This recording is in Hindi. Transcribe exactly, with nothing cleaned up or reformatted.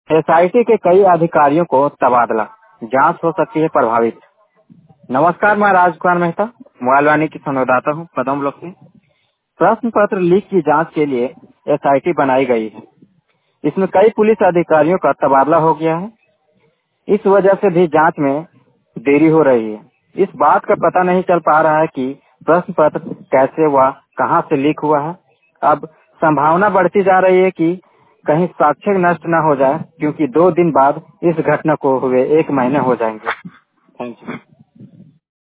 एसआईटी के कई अधिकारियों को तबादला, जांच हो सकती है प्रभावित। नमस्कार, मैं राजकुमार मेहता मोबाइल वाणी की संवाददाता हूँ पदम ब्लॉक से। प्रश्न पत्र लीक की जांच के लिए एसआईटी बनाई गई है। इसमें कई पुलिस अधिकारियों का तबादला हो गया है। इस वजह से भी जांच में देरी हो रही है। इस बात का पता नहीं चल पा रहा है कि प्रश्न पत्र कैसे व कहां से लीक हुआ है। अब संभावना बढ़ती जा रही है कि कहीं साक्ष्य नष्ट न हो जाए, क्योंकि दो दिन बाद इस घटना को हुए एक महीने हो जाएंगे। Thank you.